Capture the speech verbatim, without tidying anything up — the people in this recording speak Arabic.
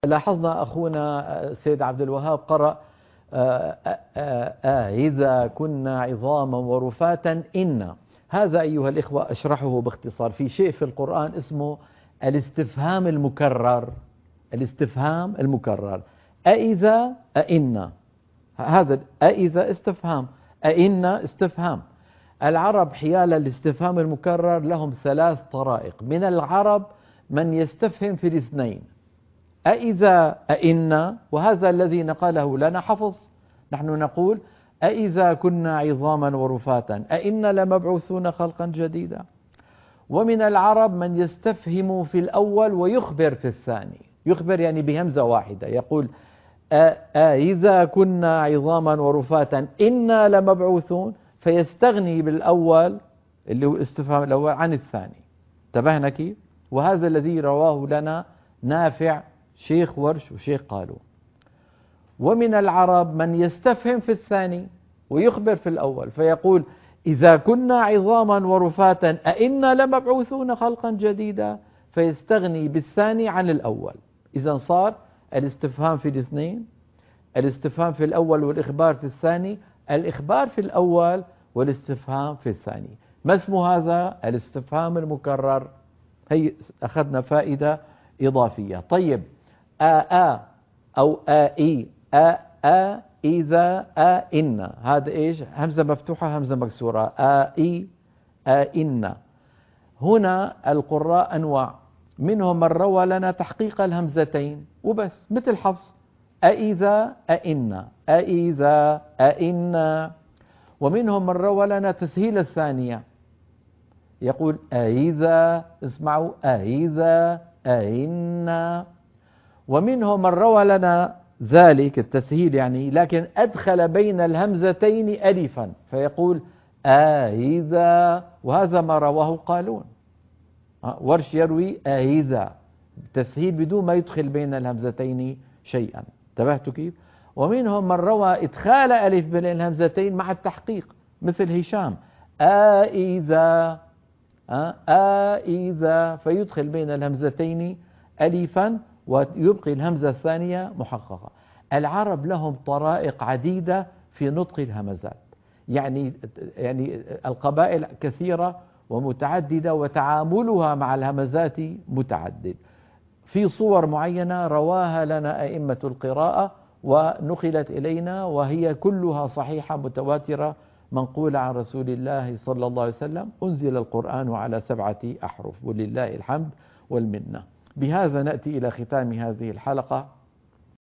لاحظنا أخونا سيد عبد الوهاب قرأ آه آه آه إذا كنا عظاما ورفاتا إن. هذا أيها الإخوة أشرحه باختصار. في شيء في القرآن اسمه الاستفهام المكرر. الاستفهام المكرر أإذا أئن، هذا أإذا استفهام، أئن استفهام. العرب حيال الاستفهام المكرر لهم ثلاث طرائق. من العرب من يستفهم في الاثنين، أإذا أئن، وهذا الذي نقله لنا حفظ. نحن نقول أإذا كنا عظاما ورفاتا أئن لمبعوثون خلقا جديدا. ومن العرب من يستفهم في الأول ويخبر في الثاني، يخبر يعني بهمزة واحدة، يقول أإذا كنا عظاما ورفاتا إنا لمبعوثون، فيستغني بالأول اللي هو الاستفهام الأول عن الثاني. انتبهنا كيف؟ وهذا الذي رواه لنا نافع شيخ ورش وشيخ قالون. ومن العرب من يستفهم في الثاني ويخبر في الأول، فيقول إذا كنا عظاما ورفاتا أئنا لمبعوثون خلقا جديدا، فيستغني بالثاني عن الأول. إذا صار الاستفهام في الاثنين، الاستفهام في الأول والإخبار في الثاني، الإخبار في الأول والاستفهام في الثاني. ما اسم هذا؟ الاستفهام المكرر. هي أخذنا فائدة إضافية. طيب، آآ أو آئي، آآ إذا آئن، هذا إيش؟ همزة مفتوحة همزة مكسورة، آئي آئن. هنا القراء أنواع، منهم من روى لنا تحقيق الهمزتين وبس مثل حفص، أإذا أئن، أإذا أئن. ومنهم من روى لنا تسهيل الثانية، يقول أإذا، اسمعوا أإذا أئن. ومنهم من روى لنا ذلك التسهيل يعني، لكن أدخل بين الهمزتين ألفا فيقول أإذا، وهذا ما رواه قالون. ورش يروي أإذا تسهيل بدون ما يدخل بين الهمزتين شيئا. انتبهتوا كيف؟ ومنهم من روى إدخال ألف بين الهمزتين مع التحقيق مثل هشام، أإذا أإذا، فيدخل بين الهمزتين ألفا ويبقي الهمزة الثانية محققة. العرب لهم طرائق عديدة في نطق الهمزات، يعني يعني القبائل كثيرة ومتعددة، وتعاملها مع الهمزات متعدد. في صور معينة رواها لنا أئمة القراءة ونقلت إلينا، وهي كلها صحيحة متواترة منقولة عن رسول الله صلى الله عليه وسلم. أنزل القرآن على سبعة أحرف ولله الحمد والمنة. بهذا نأتي إلى ختام هذه الحلقة.